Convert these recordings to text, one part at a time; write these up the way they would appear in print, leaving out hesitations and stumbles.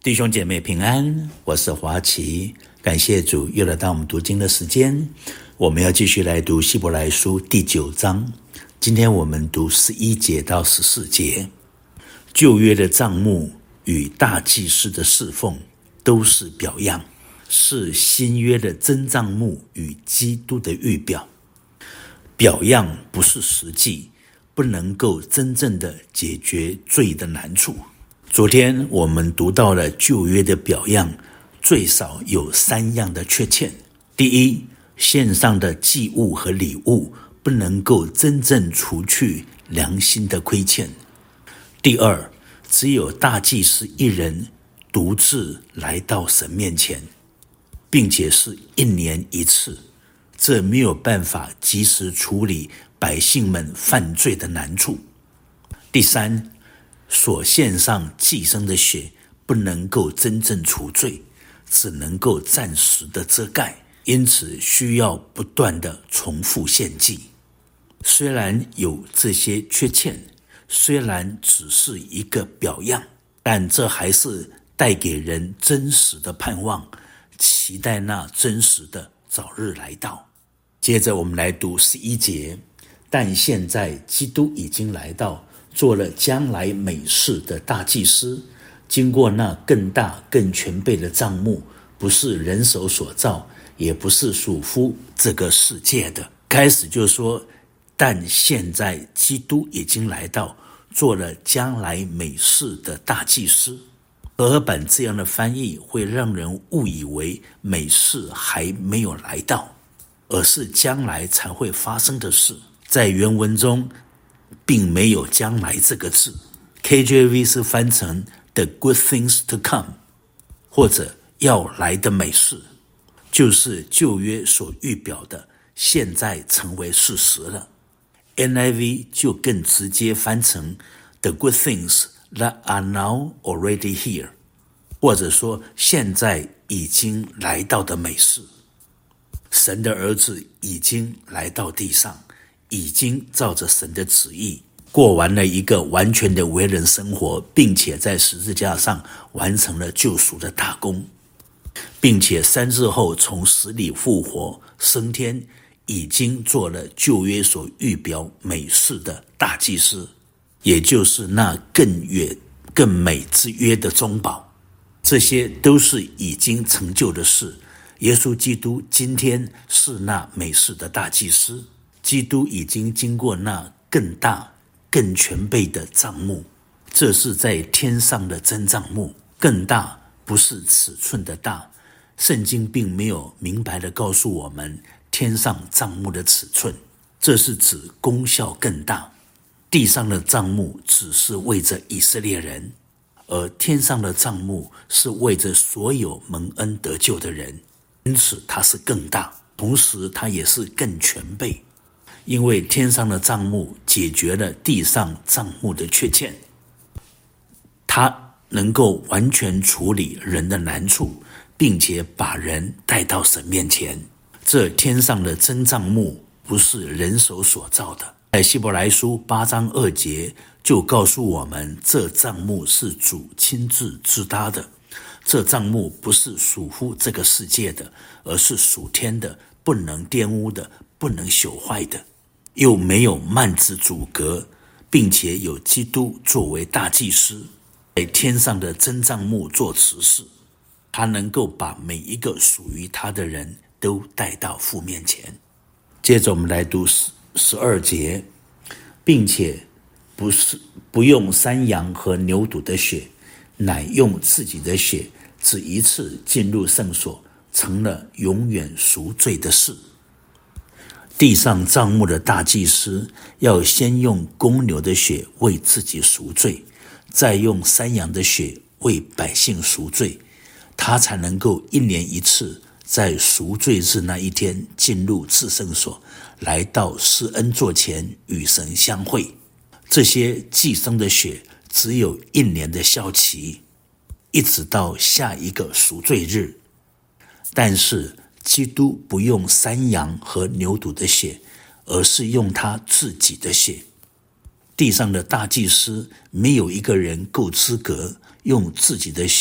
弟兄姐妹平安，我是华奇，感谢主又来到我们读经的时间。我们要继续来读希伯来书第9章，今天我们读11节到14节。旧约的帐幕与大祭司的侍奉都是表样，是新约的真帐幕与基督的预表。表样不是实际，不能够真正的解决罪的难处。昨天我们读到了旧约的表样，最少有3样的缺陷。第一，献上的祭物和礼物不能够真正除去良心的亏欠。第二，只有大祭司一人独自来到神面前，并且是1年1次，这没有办法及时处理百姓们犯罪的难处。第三，所献上祭牲的血不能够真正除罪，只能够暂时的遮盖，因此需要不断的重复献祭。虽然有这些缺陷，虽然只是一个表样，但这还是带给人真实的盼望，期待那真实的早日来到。接着我们来读11节，但现在基督已经来到，做了将来美事的大祭司，经过那更大更全备的帐幕，不是人手所造，也不是属乎这个世界的。开始就说，但现在基督已经来到，做了将来美事的大祭司。和合版这样的翻译会让人误以为美事还没有来到，而是将来才会发生的事。在原文中并没有将来这个字， KJV 是翻成 The good things to come， 或者要来的美事，就是旧约所预表的，现在成为事实了。 NIV 就更直接翻成 The good things that are now already here， 或者说现在已经来到的美事。神的儿子已经来到地上，已经照着神的旨意过完了一个完全的为人生活，并且在十字架上完成了救赎的大功，并且3日后从死里复活升天，已经做了旧约所预表美事的大祭司，也就是那更远更美之约的中保。这些都是已经成就的事。耶稣基督今天是那美事的大祭司，基督已经经过那更大更全备的帐幕，这是在天上的真帐幕。更大不是尺寸的大，圣经并没有明白地告诉我们天上帐幕的尺寸，这是指功效更大。地上的帐幕只是为着以色列人，而天上的帐幕是为着所有蒙恩得救的人，因此它是更大，同时它也是更全备。因为天上的帐幕解决了地上帐幕的缺陷，它能够完全处理人的难处，并且把人带到神面前。这天上的真帐幕不是人手所造的，在希伯来书8章2节就告诉我们，这帐幕是主亲自支搭的。这帐幕不是属乎这个世界的，而是属天的，不能玷污的，不能朽坏的，又没有幔子阻隔，并且有基督作为大祭司，在天上的真帐幕做执事，他能够把每一个属于他的人都带到父面前。接着我们来读12节，并且不用山羊和牛犊的血，乃用自己的血，只一次进入圣所，成了永远赎罪的事。地上帐幕的大祭司要先用公牛的血为自己赎罪，再用山羊的血为百姓赎罪，他才能够1年1次在赎罪日那一天进入至圣所，来到施恩座前与神相会。这些祭牲的血只有1年的效期，一直到下一个赎罪日。但是基督不用山羊和牛犊的血，而是用他自己的血。地上的大祭司没有一个人够资格用自己的血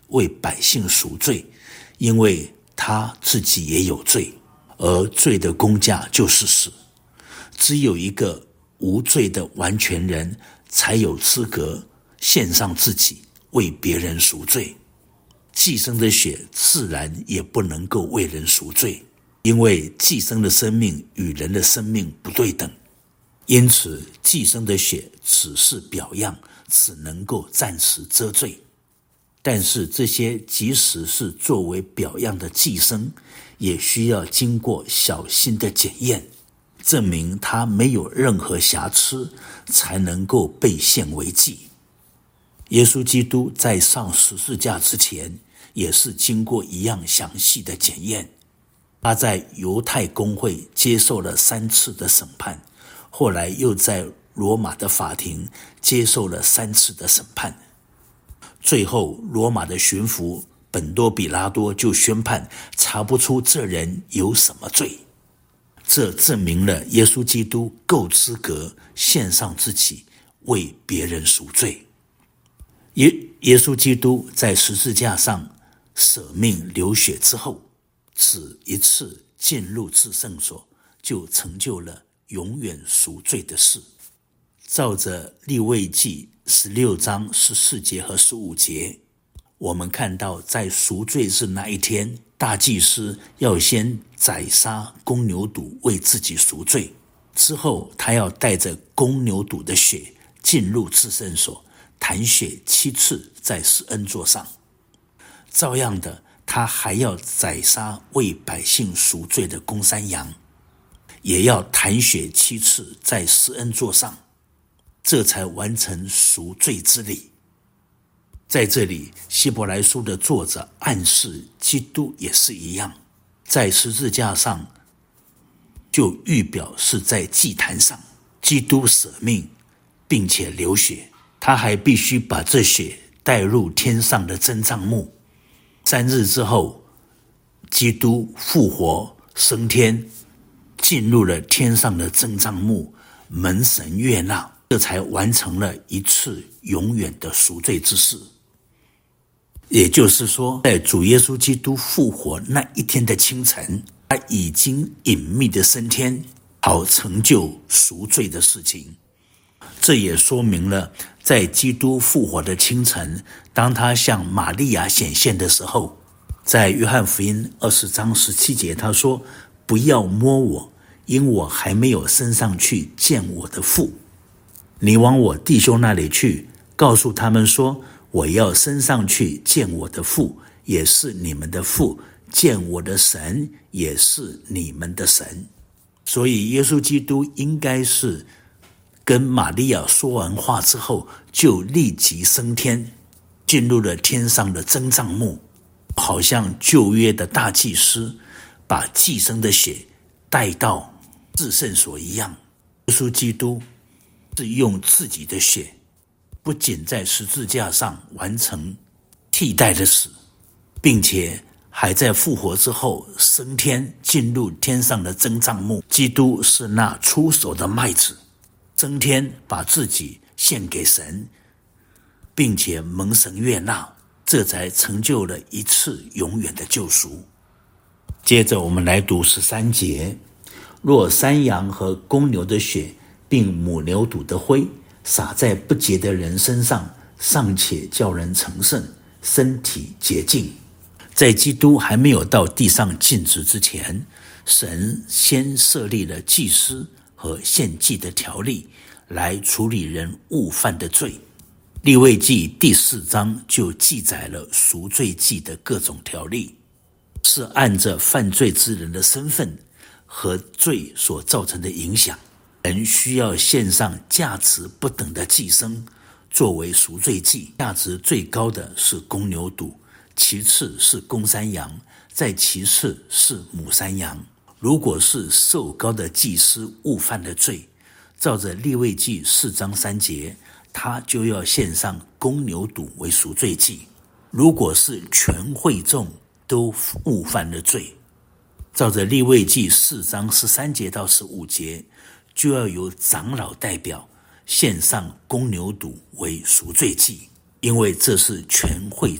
为百姓赎罪，因为他自己也有罪，而罪的工价就是死。只有一个无罪的完全人才有资格献上自己为别人赎罪。寄生的血自然也不能够为人赎罪，因为寄生的生命与人的生命不对等，因此寄生的血只是表样，只能够暂时遮罪。但是这些即使是作为表样的寄生，也需要经过小心的检验，证明它没有任何瑕疵，才能够被献为祭。耶稣基督在上十字架之前，也是经过一样详细的检验。他在犹太公会接受了3次的审判，后来又在罗马的法庭接受了3次的审判。最后罗马的巡抚本多比拉多就宣判查不出这人有什么罪。这证明了耶稣基督够资格献上自己为别人赎罪。耶稣基督在十字架上舍命流血之后，只一次进入至圣所，就成就了永远赎罪的事。照着利未记16章14节和15节，我们看到在赎罪日那一天，大祭司要先宰杀公牛犊为自己赎罪，之后他要带着公牛犊的血进入至圣所，弹血7次在施恩座上。照样的，他还要宰杀为百姓赎罪的公山羊，也要弹血7次在施恩座上，这才完成赎罪之礼。在这里，希伯来书的作者暗示基督也是一样，在十字架上就预表是在祭坛上，基督舍命并且流血，他还必须把这血带入天上的真帐幕。3日之后，基督复活升天，进入了天上的真帐幕，蒙神悦纳，这才完成了一次永远的赎罪之事。也就是说，在主耶稣基督复活那一天的清晨，他已经隐秘的升天，好成就赎罪的事情。这也说明了在基督复活的清晨，当他向玛利亚显现的时候，在约翰福音20章17节，他说：不要摸我，因我还没有升上去见我的父。你往我弟兄那里去，告诉他们说，我要升上去见我的父，也是你们的父，见我的神，也是你们的神。所以耶稣基督应该是跟玛利亚说完话之后，就立即升天，进入了天上的真帐幕，好像旧约的大祭司把祭牲的血带到至圣所一样。耶稣基督是用自己的血，不仅在十字架上完成替代的死，并且还在复活之后升天，进入天上的真帐幕。基督是那出手的麦子，升天把自己献给神，并且蒙神悦纳，这才成就了一次永远的救赎。接着我们来读13节，若山羊和公牛的血并母牛犊的灰洒在不洁的人身上，尚且叫人成圣，身体洁净。在基督还没有到地上尽职之前，神先设立了祭司和献祭的条例，来处理人误犯的罪。利未记第4章就记载了赎罪祭的各种条例，是按着犯罪之人的身份和罪所造成的影响，人需要献上价值不等的祭牲作为赎罪祭。价值最高的是公牛犊，其次是公山羊，再其次是母山羊。如果是受膏的祭司误犯了罪，照着利未记4章3节，他就要献上公牛犊为赎罪祭。如果是全会众都误犯了罪，照着利未记4章13节到15节，就要由长老代表献上公牛犊为赎罪祭，因为这是全会众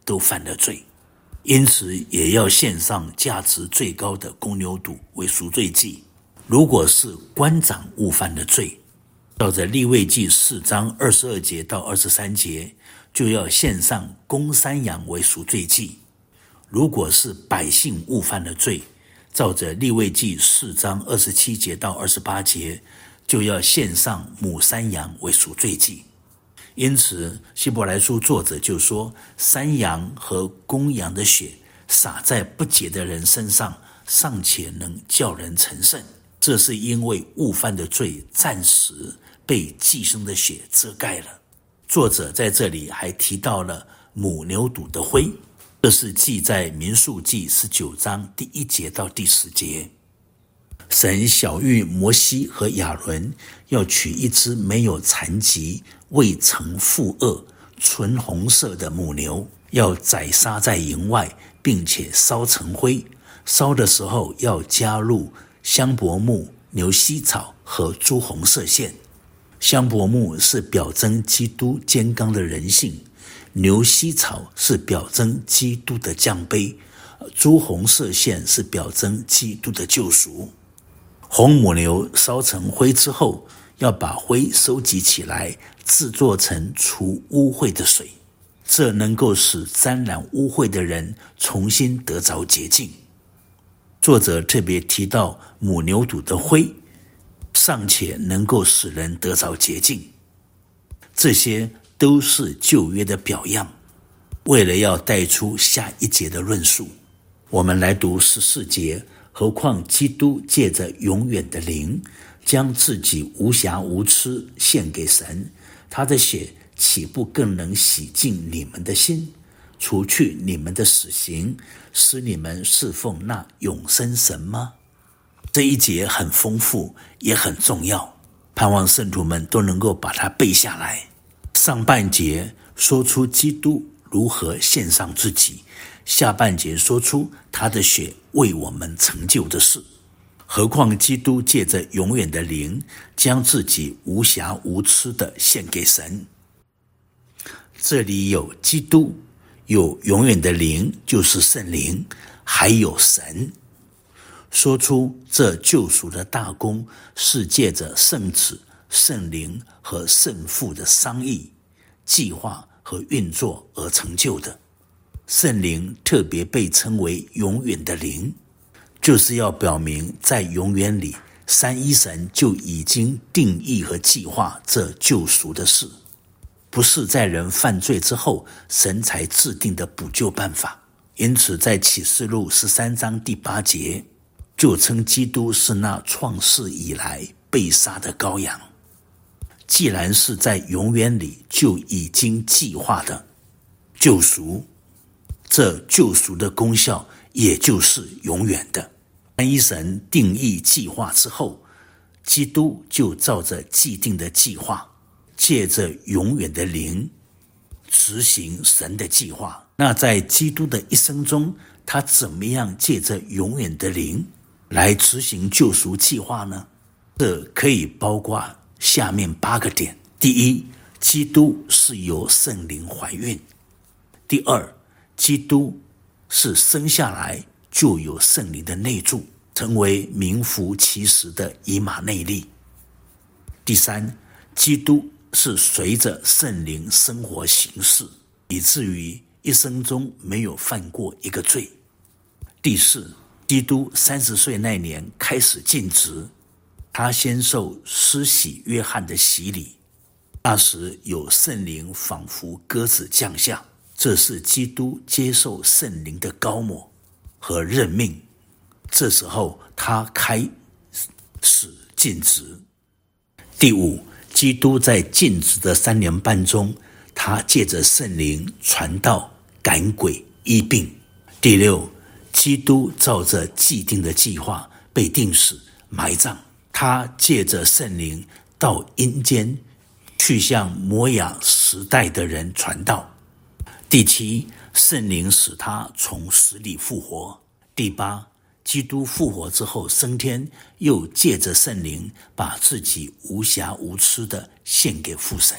都犯了罪，因此也要献上价值最高的公牛犊为赎罪祭。如果是官长误犯了罪，照着利未记4章22节到23节，就要献上公山羊为赎罪祭。如果是百姓误犯了罪，照着利未记4章27节到28节，就要献上母山羊为赎罪祭。因此希伯来书作者就说，山羊和公羊的血洒在不洁的人身上，尚且能叫人成圣，这是因为误犯的罪暂时被祭牲的血遮盖了。作者在这里还提到了母牛犊的灰，这是记在民数记19章第1节到第10节。神晓谕摩西和亚伦，要取一只没有残疾、未曾负恶、纯红色的母牛，要宰杀在营外，并且烧成灰。烧的时候要加入香柏木、牛膝草和朱红色线。香柏木是表征基督坚刚的人性，牛膝草是表征基督的降卑，朱红色线是表征基督的救赎。红母牛烧成灰之后，要把灰收集起来，制作成除污秽的水，这能够使沾染污秽的人重新得着洁净。作者特别提到母牛犊的灰尚且能够使人得着洁净，这些都是旧约的表样。为了要带出下一节的论述，我们来读14节。何况基督借着永远的灵，将自己无瑕无疵献给神，他的血岂不更能洗净你们的心，除去你们的死刑，使你们侍奉那永生神吗？这一节很丰富，也很重要，盼望圣徒们都能够把它背下来。上半节说出基督如何献上自己，下半节说出他的血为我们成就的事。何况基督借着永远的灵，将自己无瑕无疵地献给神。这里有基督，有永远的灵，就是圣灵，还有神。说出这救赎的大功是借着圣子、圣灵和圣父的商议、计划和运作而成就的。圣灵特别被称为永远的灵，就是要表明在永远里，三一神就已经定义和计划这救赎的事，不是在人犯罪之后神才制定的补救办法。因此在启示录13章第8节就称基督是那创世以来被杀的羔羊。既然是在永远里就已经计划的救赎，这救赎的功效也就是永远的。三一神定义计划之后，基督就照着既定的计划，借着永远的灵执行神的计划。那在基督的一生中，他怎么样借着永远的灵来执行救赎计划呢？这可以包括下面8个点。第一，基督是由圣灵怀孕。第二，基督是生下来就有圣灵的内住，成为名副其实的以马内利。第三，基督是随着圣灵生活行事，以至于一生中没有犯过一个罪。第四，基督30岁那年开始尽职，他先受施洗约翰的洗礼，那时有圣灵仿佛鸽子降下，这是基督接受圣灵的膏抹和任命。这时候他开始尽职。第五，基督在尽职的3年半中，他借着圣灵传道、赶鬼、医病。第六，基督照着既定的计划被钉死、埋葬，他借着圣灵到阴间去向摩亚时代的人传道。第七，圣灵使他从死里复活。第八，基督复活之后升天，又借着圣灵把自己无瑕无疵的献给父神。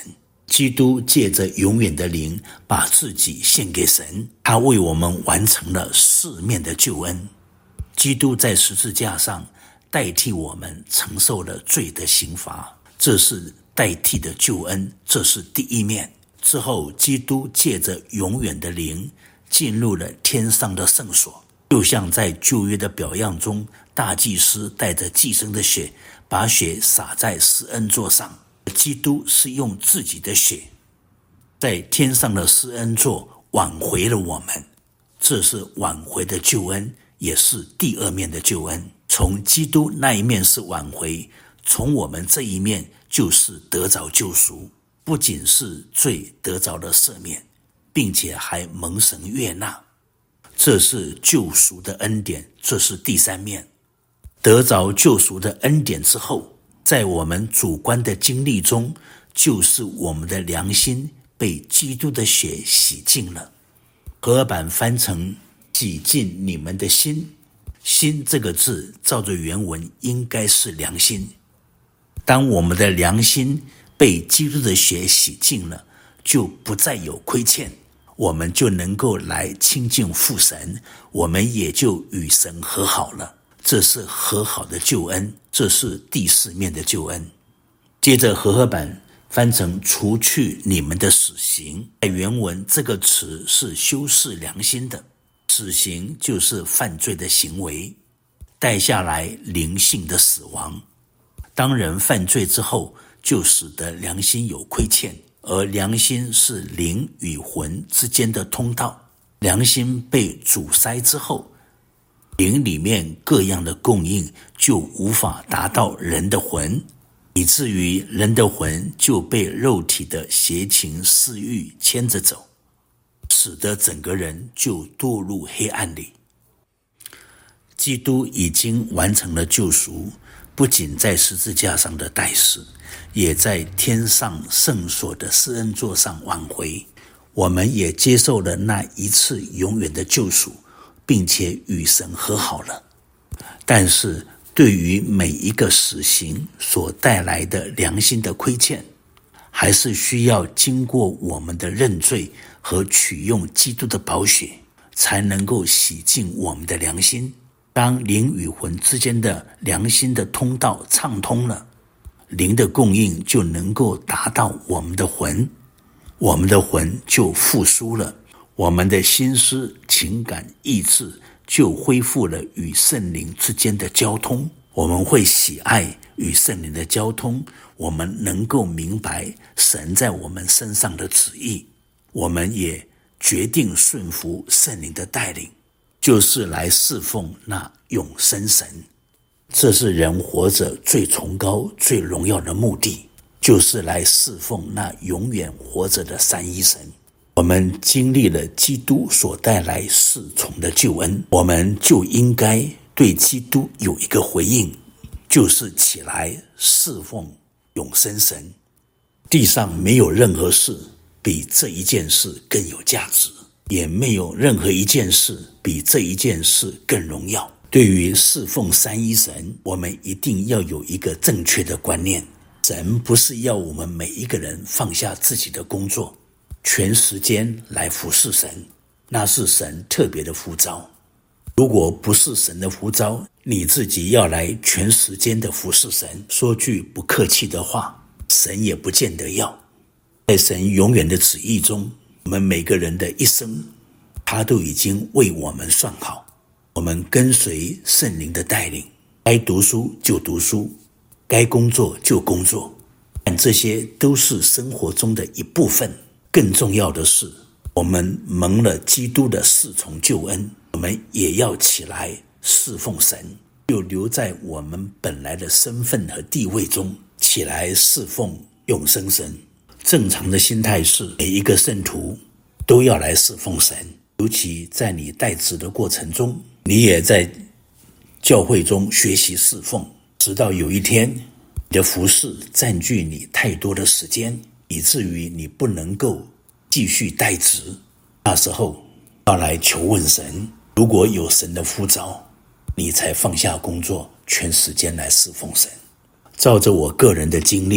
基督借着永远的灵把自己献给神，他为我们完成了四面的救恩。基督在十字架上代替我们承受了罪的刑罚，这是代替的救恩，这是第一面。之后基督借着永远的灵进入了天上的圣所，就像在旧约的表样中，大祭司带着祭牲的血，把血洒在施恩座上。基督是用自己的血在天上的施恩座挽回了我们，这是挽回的救恩，也是第二面的救恩。从基督那一面是挽回，从我们这一面就是得着救赎，不仅是罪得着了赦免，并且还蒙神悦纳，这是救赎的恩典，这是第三面。得着救赎的恩典之后，在我们主观的经历中，就是我们的良心被基督的血洗净了。和合版翻成洗净你们的心，心这个字照着原文应该是良心。当我们的良心被基督的血洗净了，就不再有亏欠，我们就能够来亲近父神，我们也就与神和好了。这是和好的救恩，这是第四面的救恩。接着和合版翻成除去你们的死刑，在原文这个词是修饰良心的，死刑就是犯罪的行为，带下来灵性的死亡。当人犯罪之后，就使得良心有亏欠，而良心是灵与魂之间的通道。良心被阻塞之后，灵里面各样的供应就无法达到人的魂，以至于人的魂就被肉体的邪情私欲牵着走，使得整个人就堕入黑暗里。基督已经完成了救赎，不仅在十字架上的代死，也在天上圣所的施恩座上挽回。我们也接受了那一次永远的救赎，并且与神和好了。但是对于每一个死刑所带来的良心的亏欠，还是需要经过我们的认罪和取用基督的宝血，才能够洗净我们的良心。当灵与魂之间的良心的通道畅通了，灵的供应就能够达到我们的魂，我们的魂就复苏了，我们的心思、情感、意志就恢复了与圣灵之间的交通。我们会喜爱与圣灵的交通，我们能够明白神在我们身上的旨意，我们也决定顺服圣灵的带领，就是来侍奉那永生神。这是人活着最崇高、最荣耀的目的，就是来侍奉那永远活着的三一神。我们经历了基督所带来四重的救恩，我们就应该对基督有一个回应，就是起来侍奉永生神。地上没有任何事比这一件事更有价值，也没有任何一件事比这一件事更荣耀。对于侍奉三一神，我们一定要有一个正确的观念。神不是要我们每一个人放下自己的工作，全时间来服侍神，那是神特别的呼召。如果不是神的呼召，你自己要来全时间的服侍神，说句不客气的话，神也不见得要。在神永远的旨意中，我们每个人的一生，他都已经为我们算好。我们跟随圣灵的带领，该读书就读书，该工作就工作，但这些都是生活中的一部分。更重要的是，我们蒙了基督的四重救恩，我们也要起来侍奉神，就留在我们本来的身份和地位中，起来侍奉永生神。正常的心态是，每一个圣徒都要来侍奉神，尤其在你代职的过程中，你也在教会中学习侍奉，直到有一天你的服事占据你太多的时间，以至于你不能够继续代职，那时候要来求问神，如果有神的呼召，你才放下工作，全时间来侍奉神。照着我个人的经历，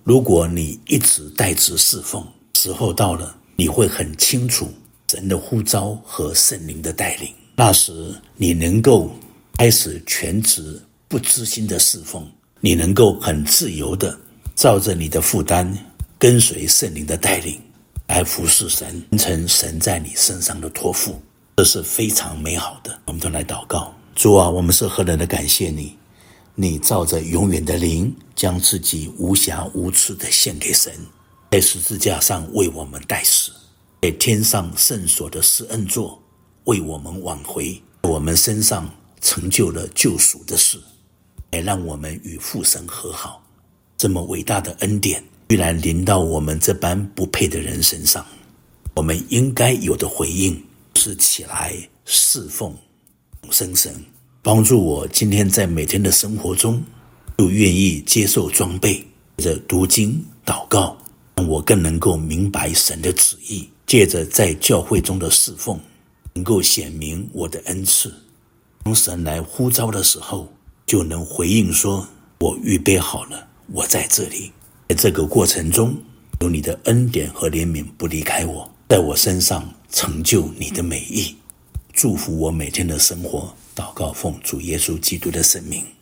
如果你一直代职侍奉，时候到了，你会很清楚神的呼召和圣灵的带领。那时你能够开始全职不知心的侍奉，你能够很自由的照着你的负担，跟随圣灵的带领来服侍神，完成神在你身上的托付，这是非常美好的。我们都来祷告。主啊，我们是何等的感谢你，你照着永远的灵，将自己无瑕无疵的献给神，在十字架上为我们代死，在天上圣所的施恩座为我们挽回，在我们身上成就了救赎的事，来让我们与父神和好。这么伟大的恩典居然临到我们这般不配的人身上，我们应该有的回应是起来侍奉永生神。帮助我今天在每天的生活中就愿意接受装备，借着读经祷告，让我更能够明白神的旨意，借着在教会中的侍奉能够显明我的恩赐。当神来呼召的时候，就能回应说，我预备好了，我在这里。在这个过程中，有你的恩典和怜悯不离开我，在我身上成就你的美意。祝福我每天的生活，祷告奉主耶稣基督的圣名。